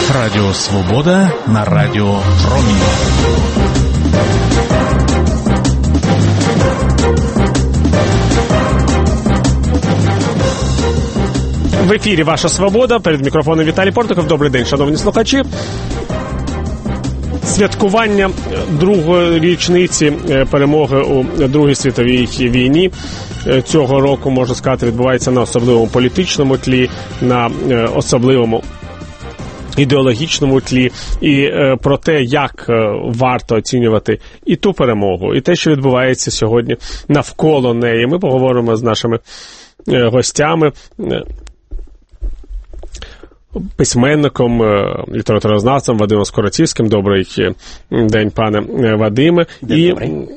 Радіо Свобода на Радіо Промінь. В ефірі «Ваша Свобода». Перед мікрофоном Віталій Портников. Добрий день, шановні слухачі. Святкування другої річниці перемоги у Другій світовій війні цього року, можна сказати, відбувається на особливому політичному тлі, на особливому ідеологічному тлі, і про те, як варто оцінювати і ту перемогу, і те, що відбувається сьогодні навколо неї. Ми поговоримо з нашими гостями, письменником, літературознавцем Вадимом Скоротівським. Добрий день, пане Вадиме. І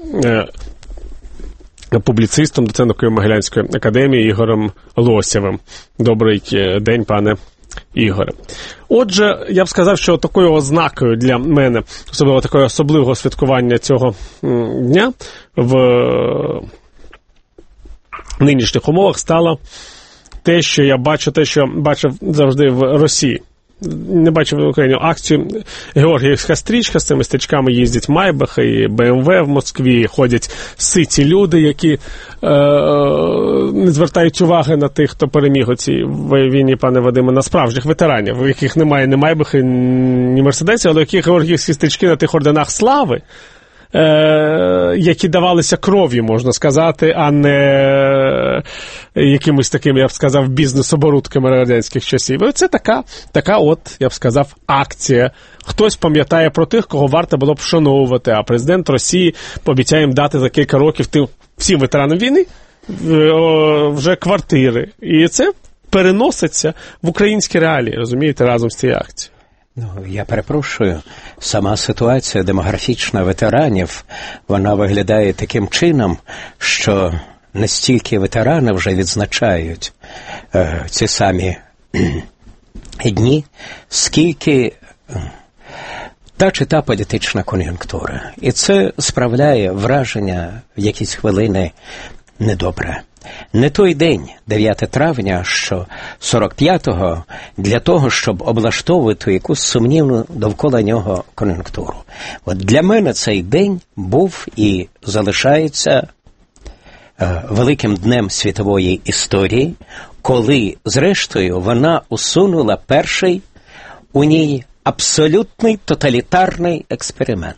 публіцистом, доцентом Києво-Могилянської академії Ігорем Лосєвим. Добрий день, пане Ігоре. Отже, я б сказав, що такою ознакою для мене, особливо такого особливого святкування цього дня в нинішніх умовах стало те, що я бачу, те, що бачив завжди в Росії. Не бачив в Україні акцію «Георгіївська стрічка», з цими стрічками їздять Майбахи і БМВ в Москві, ходять ситі люди, які не звертають уваги на тих, хто переміг у цій війні, пане Вадиме, на справжніх ветеранів, у яких немає ні Майбахи, ні Мерседесів, але у яких георгіївські стрічки на тих орденах слави, які давалися кров'ю, можна сказати, а не якимось таким, я б сказав, бізнес-оборудками радянських часів. І це така от, я б сказав, акція. Хтось пам'ятає про тих, кого варто було б вшановувати, а президент Росії пообіцяє їм дати за кілька років всім ветеранам війни вже квартири. І це переноситься в українські реалії, розумієте, разом з цією акцією. Я перепрошую, сама ситуація демографічна ветеранів, вона виглядає таким чином, що не стільки ветерани вже відзначають ці самі дні, скільки та чи та політична кон'юнктура. І це справляє враження в якісь хвилини недобре. Не той день, 9 травня, що 45-го, для того, щоб облаштовувати якусь сумнівну довкола нього кон'юнктуру. От для мене цей день був і залишається великим днем світової історії, коли, зрештою, вона усунула перший у ній абсолютний тоталітарний експеримент.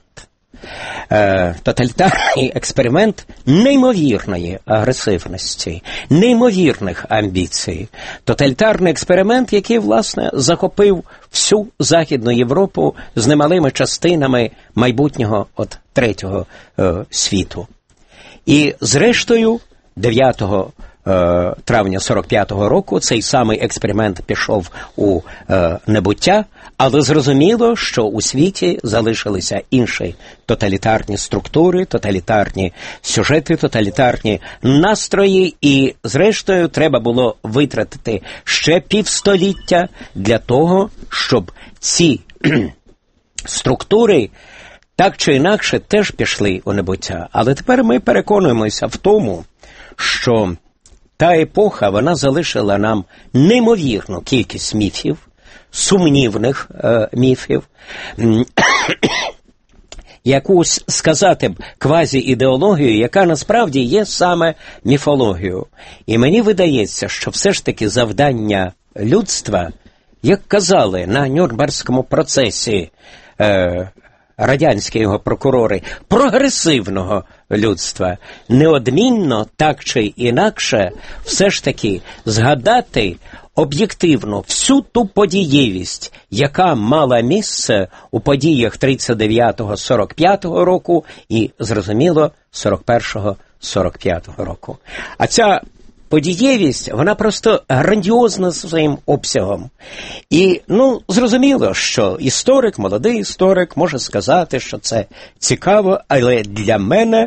Тоталітарний експеримент неймовірної агресивності, неймовірних амбіцій. Тоталітарний експеримент, який, власне, захопив всю Західну Європу з немалими частинами майбутнього третього світу. І, зрештою, 9 травня 45-го року цей самий експеримент пішов у небуття, але зрозуміло, що у світі залишилися інші тоталітарні структури, тоталітарні сюжети, тоталітарні настрої, і зрештою треба було витратити ще півстоліття для того, щоб ці структури так чи інакше теж пішли у небуття. Але тепер ми переконуємося в тому, що та епоха, вона залишила нам неймовірну кількість міфів, сумнівних міфів, якусь, сказати б, квазі-ідеологію, яка насправді є саме міфологією. І мені видається, що все ж таки завдання людства, як казали на Нюрнберзькому процесі радянські його прокурори, прогресивного людства, неодмінно, так чи інакше, все ж таки згадати об'єктивно всю ту подієвість, яка мала місце у подіях 39-45 року і, зрозуміло, 41-45 року. А ця подієвість, вона просто грандіозна своїм обсягом. І, зрозуміло, що історик, молодий історик може сказати, що це цікаво, але для мене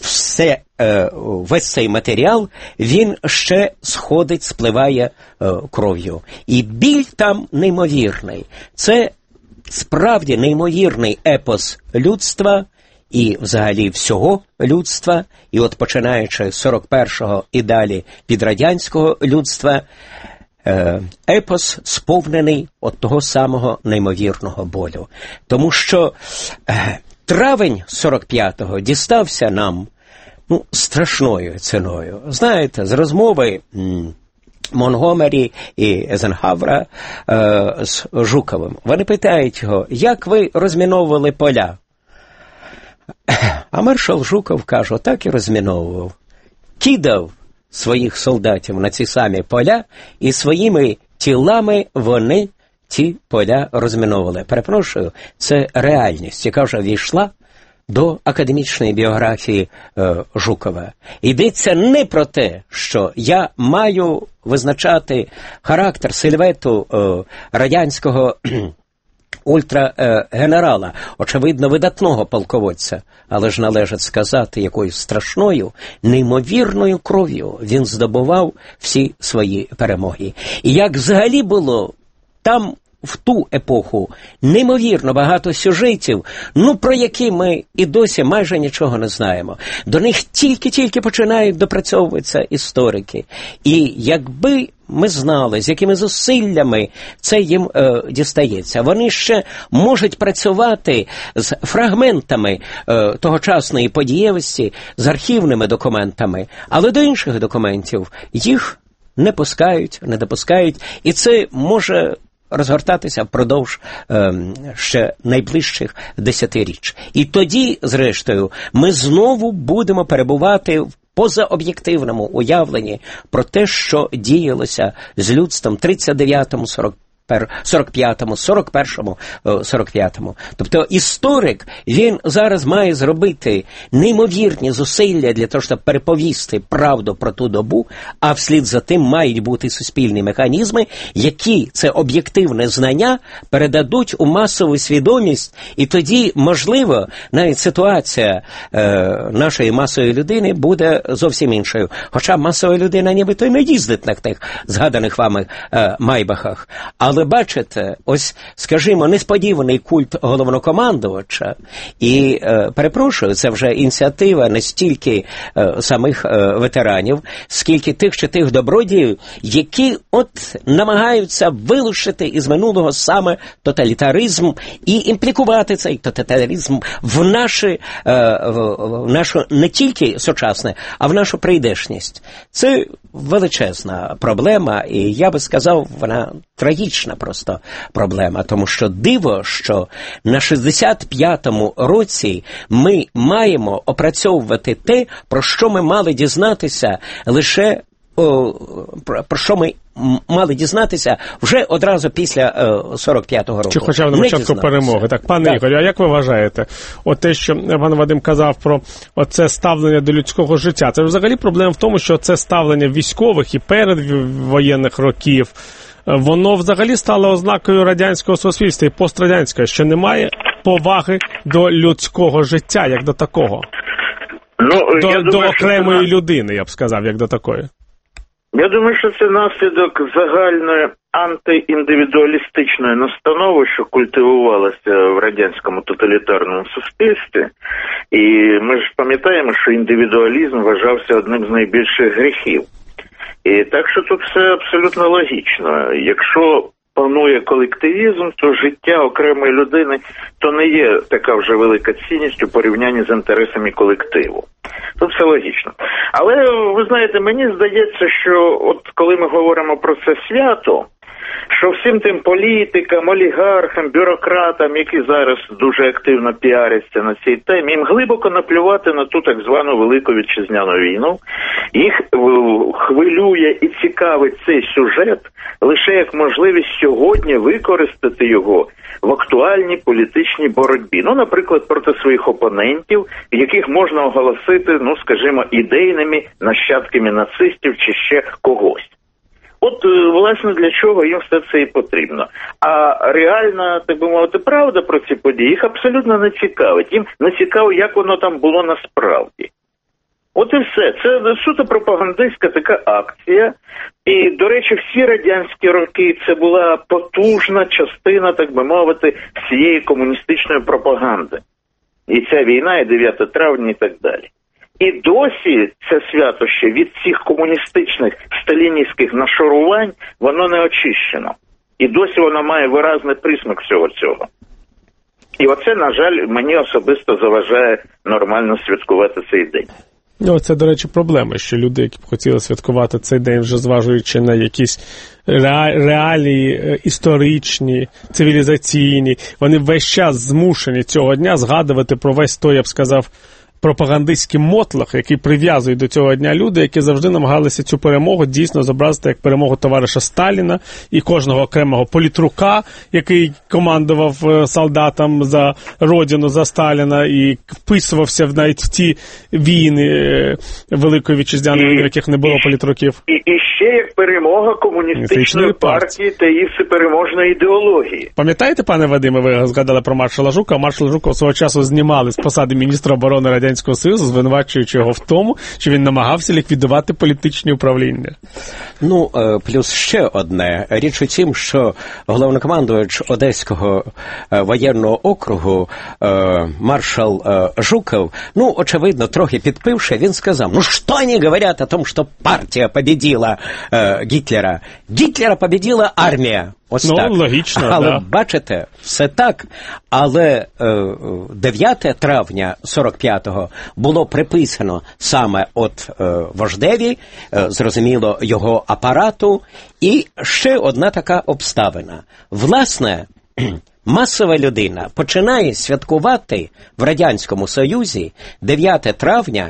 весь цей матеріал, він ще сходить, спливає кров'ю. І біль там неймовірний. Це справді неймовірний епос людства, і взагалі всього людства, і починаючи з 41-го і далі підрадянського людства, епос сповнений от того самого неймовірного болю. Тому що травень 45-го дістався нам страшною ціною. Знаєте, з розмови Монгомері і Ейзенхауера з Жуковим. Вони питають його, як ви розміновували поля? А маршал Жуков каже, так і розміновував. Кидав своїх солдатів на ці самі поля, і своїми тілами вони ті поля розміновували. Перепрошую, це реальність, яка вже війшла до академічної біографії Жукова. Йдеться не про те, що я маю визначати характер, сильвету радянського ультрагенерала, очевидно, видатного полководця, але ж належить сказати, якою страшною, неймовірною кров'ю він здобував всі свої перемоги. І як взагалі було там, в ту епоху, неймовірно багато сюжетів, про які ми і досі майже нічого не знаємо. До них тільки-тільки починають допрацьовуватися історики. І якби ми знали, з якими зусиллями це їм дістається, вони ще можуть працювати з фрагментами тогочасної подієвості, з архівними документами, але до інших документів їх не допускають, і це може розгортатися впродовж ще найближчих 10-річ. І тоді, зрештою, ми знову будемо перебувати в позаоб'єктивному уявленні про те, що діялося з людством в 39-му, 45-му, 41-му, 45-му. Тобто історик, він зараз має зробити неймовірні зусилля для того, щоб переповісти правду про ту добу, а вслід за тим мають бути суспільні механізми, які це об'єктивне знання передадуть у масову свідомість, і тоді, можливо, навіть ситуація нашої масової людини буде зовсім іншою. Хоча масова людина нібито й не їздить на тих згаданих вами майбахах. Але бачите, ось, скажімо, несподіваний культ головнокомандувача, і, перепрошую, це вже ініціатива не стільки самих ветеранів, скільки тих чи тих добродіїв, які от намагаються вилучити із минулого саме тоталітаризм і імплікувати цей тоталітаризм в нашу не тільки сучасне, а в нашу прийдешність. Це величезна проблема, і я би сказав, вона трагічна просто проблема, тому що диво, що на 65-му році ми маємо опрацьовувати те, про що ми мали дізнатися лише про що ми мали дізнатися вже одразу після 45-го року. Чи хоча б на початку перемоги. Так, пане Ігорю, а як ви вважаєте, от те, що пан Вадим казав про оце ставлення до людського життя, це взагалі проблема в тому, що це ставлення військових і передвоєнних років, воно взагалі стало ознакою радянського суспільства і пострадянського, що немає поваги до людського життя, як до такого. До окремої людини, я б сказав, як до такої. Я думаю, що це наслідок загальної антиіндивідуалістичної настанови, що культивувалася в радянському тоталітарному суспільстві. І ми ж пам'ятаємо, що індивідуалізм вважався одним з найбільших гріхів. І так що тут все абсолютно логічно. Якщо панує колективізм, то життя окремої людини то не є така вже велика цінність у порівнянні з інтересами колективу. Тут все логічно. Але, ви знаєте, мені здається, що от коли ми говоримо про це свято, що всім тим політикам, олігархам, бюрократам, які зараз дуже активно піаряться на цій темі, їм глибоко наплювати на ту так звану Велику Вітчизняну війну. Їх хвилює і цікавить цей сюжет лише як можливість сьогодні використати його в актуальній політичній боротьбі. Наприклад, проти своїх опонентів, яких можна оголосити, скажімо, ідейними нащадками нацистів чи ще когось. От, власне, для чого їм все це і потрібно. А реальна, так би мовити, правда про ці події їх абсолютно не цікавить. Їм не цікаво, як воно там було насправді. От і все. Це суто пропагандистська така акція. І, до речі, всі радянські роки це була потужна частина, так би мовити, всієї комуністичної пропаганди. І ця війна, і 9 травня, і так далі. І досі це святоще від цих комуністичних сталінівських нашарувань, воно не очищено. І досі воно має виразний присмак всього цього. І оце, на жаль, мені особисто заважає нормально святкувати цей день. Ну, це, до речі, проблема, що люди, які б хотіли святкувати цей день, вже зважуючи на якісь реалії історичні, цивілізаційні, вони весь час змушені цього дня згадувати про весь той, я б сказав, пропагандистський мотлах, який прив'язують до цього дня люди, які завжди намагалися цю перемогу дійсно зобразити як перемогу товариша Сталіна і кожного окремого політрука, який командував солдатам за родину, за Сталіна і вписувався навіть в ті війни Великої Вітчизняної війни, в яких не було політруків. І ще як перемога комуністичної партії та її всепереможної ідеології. Пам'ятаєте, пане Вадиме, ви згадали про маршала Жукова? Маршала Жукова свого часу знімали з посади міністра оборони Радянського Союзу, звинувачуючи його в тому, що він намагався ліквідувати політичні управління. Ну, плюс ще одне. Річ у тім, що головнокомандувач Одеського воєнного округу маршал Жуков, ну, очевидно, трохи підпивши, він сказав, ну, що вони говорять о том, що партія победила Гітлера? Гітлера победила армія. Ось так. Логічно, але, да. бачите, все так, але 9 травня 45-го було приписано саме от вождеві, зрозуміло, його апарату, і ще одна така обставина. Власне, масова людина починає святкувати в Радянському Союзі 9 травня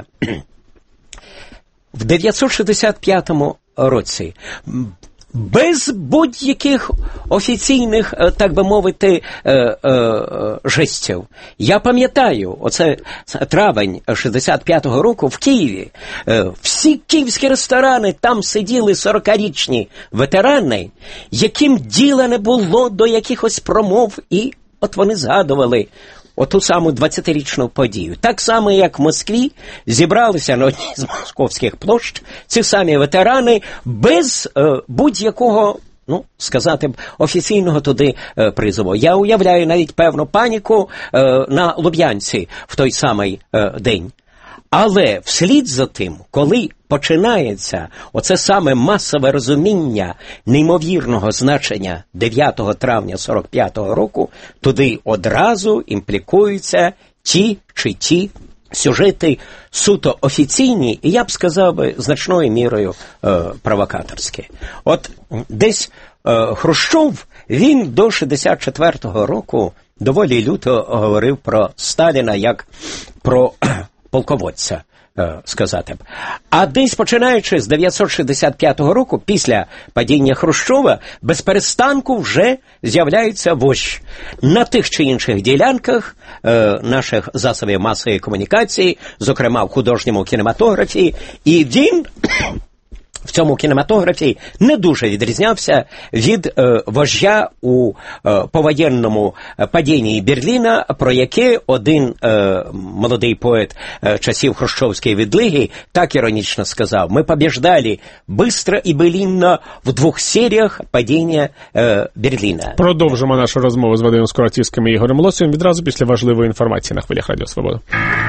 в 965 році. Без будь-яких офіційних, так би мовити, жестів. Я пам'ятаю, оце травень 65-го року в Києві. Всі київські ресторани, там сиділи 40-річні ветерани, яким діла не було до якихось промов, і от вони згадували оту саму 20-річну подію. Так само, як в Москві, зібралися на одній з московських площ ці самі ветерани без будь-якого, ну, сказати б, офіційного туди призову. Я уявляю навіть певну паніку на Луб'янці в той самий день. Але вслід за тим, коли починається оце саме масове розуміння неймовірного значення 9 травня 45-го року, туди одразу імплікуються ті чи ті сюжети суто офіційні, і я б сказав би, значною мірою провокаторські. От десь Хрущов, він до 64-го року доволі люто говорив про Сталіна як про полководця, сказати б. А десь починаючи з 965 року, після падіння Хрущова, без перестанку вже з'являється вождь на тих чи інших ділянках наших засобів масової комунікації, зокрема в художньому кінематографі, і він в цьому кінематографі не дуже відрізнявся від вождя у повоєнному падінні Берліна, про яке один молодий поет часів Хрущовської відлиги так іронічно сказав: «Ми побіждали быстро і белінно в 2 серіях падіння Берліна». Продовжимо нашу розмову з Вадимом Скуратівським і Ігорем Лосєвим відразу після важливої інформації на хвилях Радіо Свобода.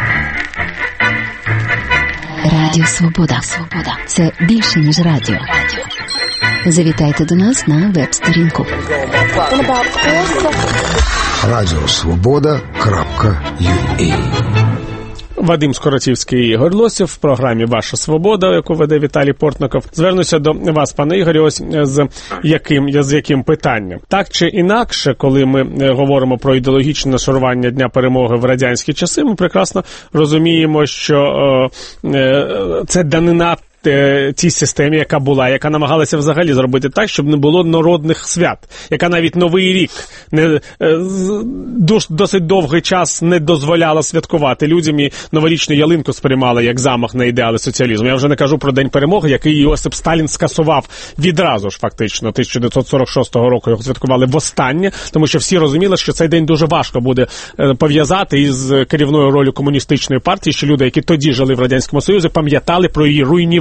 Радіо Свобода. Це більше, ніж радіо. Завітайте до нас на веб-сторінку. Радіосвобода.ua. Вадим Скуратівський і Ігор Лосєв в програмі «Ваша Свобода», яку веде Віталій Портников. Звернуся до вас, пане Ігорі, ось з яким питанням. Так чи інакше, коли ми говоримо про ідеологічне нашарування Дня Перемоги в радянські часи, ми прекрасно розуміємо, що це данина тій системі, яка була, яка намагалася взагалі зробити так, щоб не було народних свят, яка навіть Новий рік досить довгий час не дозволяла святкувати людям і новорічну ялинку сприймала як замах на ідеали соціалізму. Я вже не кажу про День Перемоги, який Йосип Сталін скасував відразу ж фактично. 1946 року його святкували востаннє, тому що всі розуміли, що цей день дуже важко буде пов'язати із керівною ролью комуністичної партії, що люди, які тоді жили в Радянському Союзі, пам'ятали про її руйнівну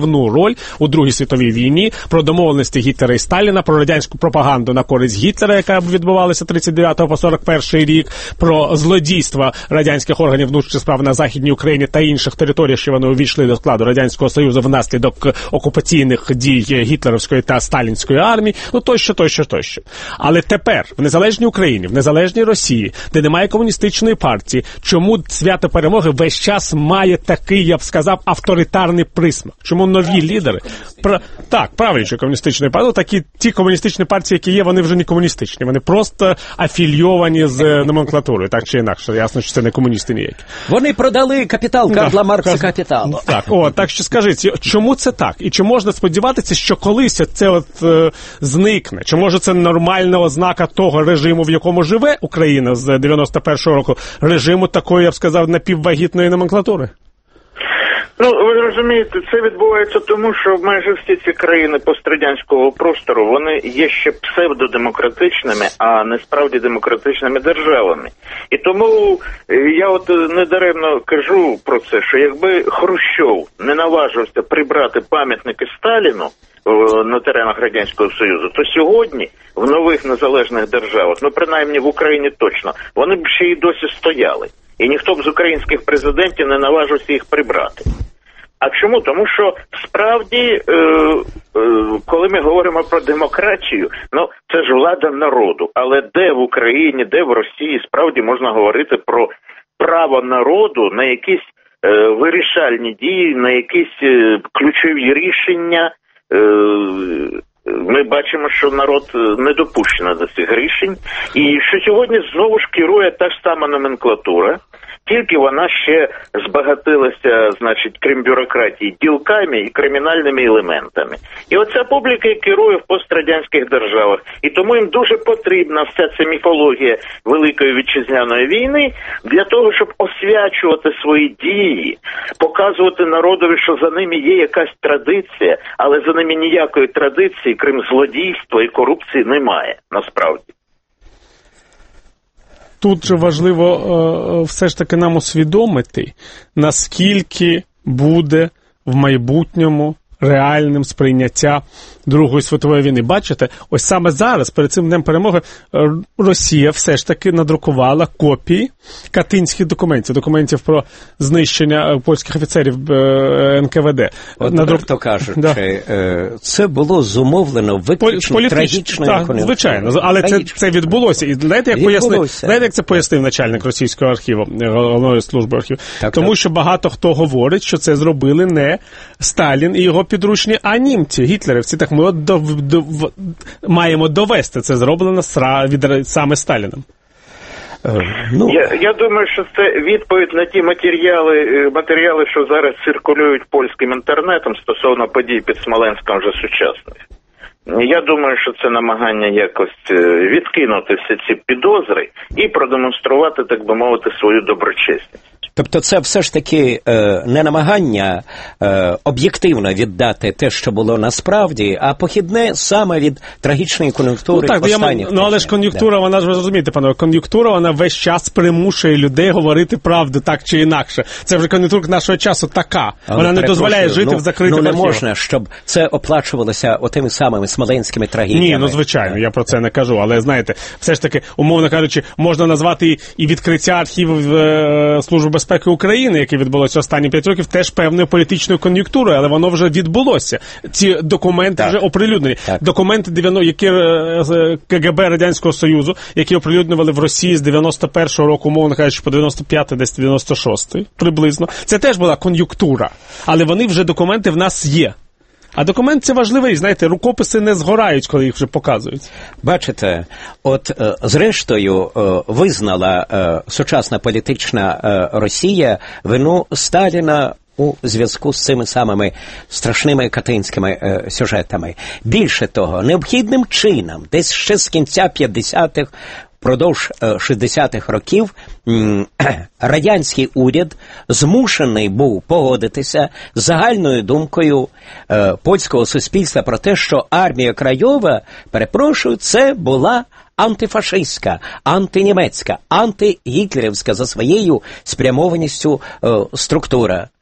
головну роль у Другій світовій війні, про домовленості Гітлера і Сталіна, про радянську пропаганду на користь Гітлера, яка відбувалася 39 по 41 рік, про злодійства радянських органів внутрішніх справ на Західній Україні та інших територіях, що вони увійшли до складу Радянського Союзу внаслідок окупаційних дій гітлерівської та сталінської армії, ну тощо. Але тепер, в незалежній Україні, в незалежній Росії, де немає комуністичної партії, чому свято перемоги весь час має такий, я б сказав, авторитарний присмак? Чому нові лідери? Так, правлячі комуністичної партії, такі ті комуністичні партії, які є, вони вже не комуністичні, вони просто афільйовані з номенклатурою, так чи інакше. Ясно, що це не комуністи ніякі. Вони продали капітал Карла Маркса капіталу. Так що скажіть, чому це так? І чи можна сподіватися, що колись це зникне? Чи може це нормальна ознака того режиму, в якому живе Україна з 91-го року, режиму такої, я б сказав, напіввагітної номенклатури? Ну, ви розумієте, це відбувається тому, що майже всі ці країни пострадянського простору, вони є ще псевдодемократичними, а не справді демократичними державами. І тому я от недаремно кажу про це, що якби Хрущов не наважився прибрати пам'ятники Сталіну на теренах Радянського Союзу, то сьогодні в нових незалежних державах, ну принаймні в Україні точно, вони б ще й досі стояли. І ніхто б з українських президентів не наважився їх прибрати. А чому? Тому що справді, коли ми говоримо про демократію, ну це ж влада народу. Але де в Україні, де в Росії справді можна говорити про право народу на якісь вирішальні дії, на якісь ключові рішення? Ми бачимо, що народ не допущено до цих рішень. І що сьогодні знову ж керує та ж сама номенклатура, тільки вона ще збагатилася, значить, крім бюрократії, ділками і кримінальними елементами. І оця публіка керує в пострадянських державах. І тому їм дуже потрібна вся ця міфологія Великої Вітчизняної війни для того, щоб освячувати свої дії, показувати народові, що за ними є якась традиція, але за ними ніякої традиції, крім злодійства і корупції, немає, насправді. Тут же важливо все ж таки нам усвідомити, наскільки буде в майбутньому реальним сприйняття Другої світової війни. Бачите, ось саме зараз, перед цим Днем перемоги, Росія все ж таки надрукувала копії катинських документів про знищення польських офіцерів НКВД. Хто кажуть, це було зумовлено виключно трагічною кон'юнктурою. Звичайно, але це відбулося. І знаєте, як це пояснив начальник російського архіву, головної служби архіву? Тому що багато хто говорить, що це зробили не Сталін і його підручні, а німці, гітлерівці. Так ми маємо довести, це зроблено саме Сталіном. Я думаю, що це відповідь на ті матеріали, що зараз циркулюють польським інтернетом стосовно подій під Смоленськом вже сучасних. Я думаю, що це намагання якось відкинути всі ці підозри і продемонструвати, так би мовити, свою доброчесність. Тобто це все ж таки не намагання об'єктивно віддати те, що було насправді, а похідне саме від трагічної кон'юнктури останніх. Але ж кон'юнктура, вона ж, ви розумієте, панове, кон'юнктура, вона весь час примушує людей говорити правду так чи інакше. Це вже кон'юнктура нашого часу така. Вона не дозволяє жити в закритих архівах. Не можна, щоб це оплачувалося отими самими смоленськими трагедіями. Ні, звичайно, я про це не кажу, але знаєте, все ж таки, умовно кажучи, можна назвати і відкриття архівів Служби безпеки України, яке відбулося останні 5 років, теж певною політичною кон'юнктурою, але воно вже відбулося. Ці документи вже оприлюднені. Документи, які КГБ Радянського Союзу, які оприлюднювали в Росії з 91-го року, умовно кажучи, по 95-й, десь 96-й, приблизно. Це теж була кон'юнктура, але вони вже документи в нас є. А документ це важливий, знаєте, рукописи не згорають, коли їх вже показують. Бачите, от зрештою визнала сучасна політична Росія вину Сталіна у зв'язку з цими самими страшними катинськими сюжетами. Більше того, необхідним чином, десь ще з кінця 50-х, впродовж 60-х років радянський уряд змушений був погодитися з загальною думкою польського суспільства про те, що армія Крайова, перепрошую, це була антифашистська, антинімецька, антигітлерівська за своєю спрямованістю структура.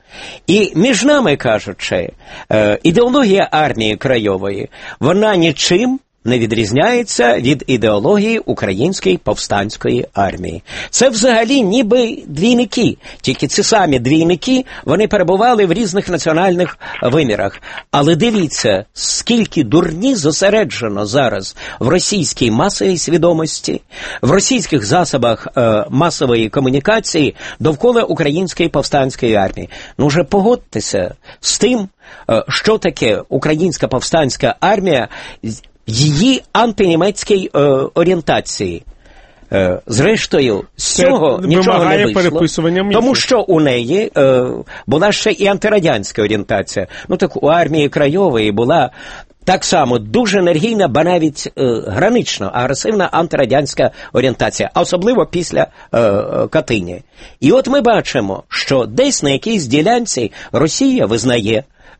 І між нами кажучи, ідеологія армії Крайової, вона нічим не відрізняється від ідеології Української повстанської армії. Це взагалі ніби двійники. Тільки ці самі двійники, вони перебували в різних національних вимірах. Але дивіться, скільки дурні зосереджено зараз в російській масовій свідомості, в російських засобах масової комунікації довкола Української повстанської армії. Ну вже погодьтеся з тим, що таке Українська повстанська армія, її антинімецькій орієнтації. Зрештою, з цього нічого не вийшло, тому що у неї була ще і антирадянська орієнтація. Ну так у армії Крайової була так само дуже енергійна, ба навіть гранично агресивна антирадянська орієнтація, а особливо після Катині. І от ми бачимо, що десь на якійсь ділянці Росія визнає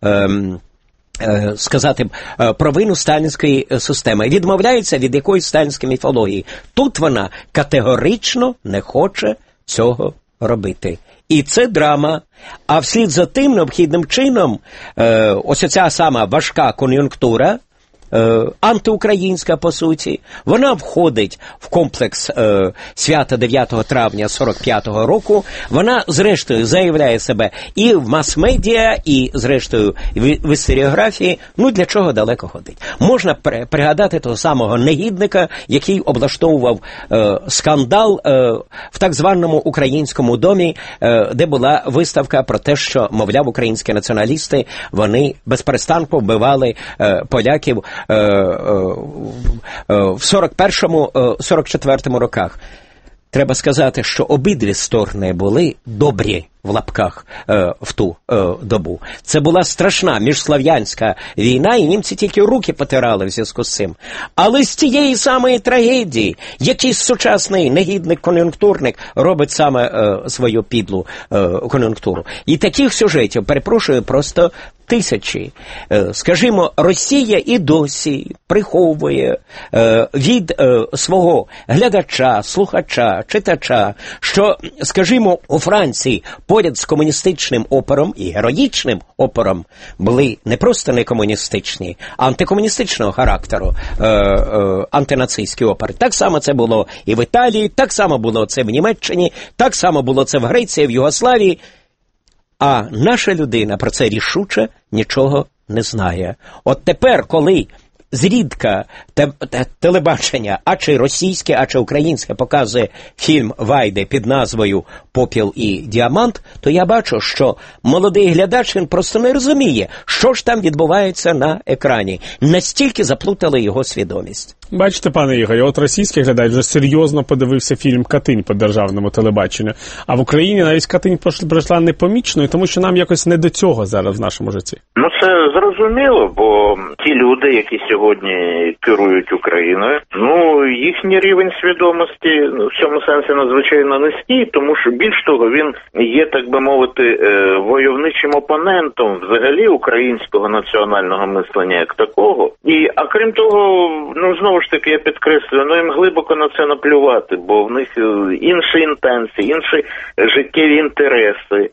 сказати провину сталінської системи, відмовляється від якоїсь сталінської міфології. Тут вона категорично не хоче цього робити. І це драма. А вслід за тим необхідним чином ось ця сама важка кон'юнктура, антиукраїнська, по суті, вона входить в комплекс свята 9 травня 45-го року. Вона, зрештою, заявляє себе і в мас-медіа, і, зрештою, в історіографії. Ну, для чого далеко ходить? Можна пригадати того самого негідника, який облаштовував скандал в так званому Українському домі, де була виставка про те, що, мовляв, українські націоналісти, вони безперестанку вбивали поляків в 41-44 роках. Треба сказати, що обидві сторони були добрі, в лапках, в ту добу. Це була страшна міжслав'янська війна, і німці тільки руки потирали в зв'язку з цим. Але з тієї самої трагедії, якийсь сучасний негідник-кон'юнктурник робить саме свою підлу кон'юнктуру. І таких сюжетів, перепрошую, просто тисячі. Скажімо, Росія і досі приховує від свого глядача, слухача, читача, що, скажімо, у Франції поряд з комуністичним опором і героїчним опором були не просто не комуністичні, а антикомуністичного характеру антинацистські опори. Так само це було і в Італії, так само було це в Німеччині, так само було це в Греції, в Югославії. А наша людина про це рішуче нічого не знає. От тепер, коли зрідка телебачення, а чи російське, а чи українське, показує фільм Вайди під назвою «Попіл і діамант», то я бачу, що молодий глядач, він просто не розуміє, що ж там відбувається на екрані. Настільки заплутали його свідомість. Бачите, пане Ігорі, от російський глядач вже серйозно подивився фільм «Катинь» по державному телебаченню, а в Україні навіть «Катинь» пройшла непомічною, тому що нам якось не до цього зараз в нашому житті. Ну, це зрозуміло, бо ті люди, які сьогодні керують Україною, ну, їхній рівень свідомості в цьому сенсі надзвичайно низький, тому що, більш того, він є, так би мовити, войовничим опонентом взагалі українського національного мислення як такого. А крім того, ну, знову ж таки, я підкреслюю, ну, їм глибоко на це наплювати, бо в них інші інтенції, інші життєві інтереси.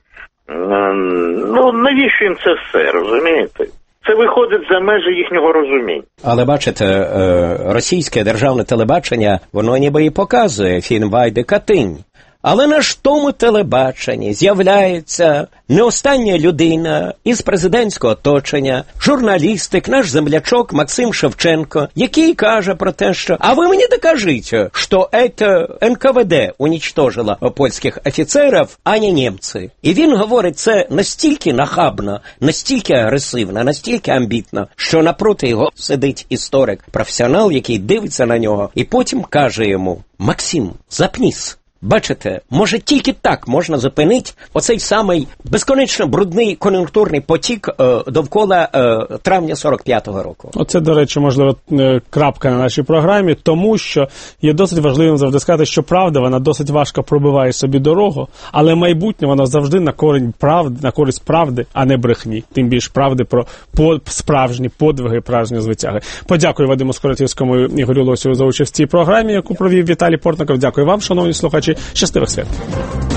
Ну, навіщо їм це все, розумієте? Це виходить за межі їхнього розуміння. Але, бачите, російське державне телебачення, воно ніби і показує фільм Вайди «Катинь». Але на ж тому телебаченні з'являється не остання людина із президентського оточення, журналістик, наш землячок Максим Шевченко, який каже про те, що «А ви мені докажіть, що це НКВД уничтожило польських офіцерів, а не німці». І він говорить це настільки нахабно, настільки агресивно, настільки амбітно, що напроти його сидить історик, професіонал, який дивиться на нього, і потім каже йому «Максим, запніс». Бачите, може тільки так можна зупинити оцей самий безконечно брудний кон'юнктурний потік довкола травня 45-го року. Оце, до речі, можливо, крапка на нашій програмі, тому що є досить важливим завжди сказати, що правда, вона досить важко пробиває собі дорогу, але майбутнє воно завжди на користь правди, а не брехні. Тим більш правди про справжні подвиги, справжні звитяги. Подякую Вадиму Скоротівському і Ігорю Лосєву за участь в цій програмі, яку провів Віталій Портников. Дякую вам, шановні слухачі. Щасливих свят!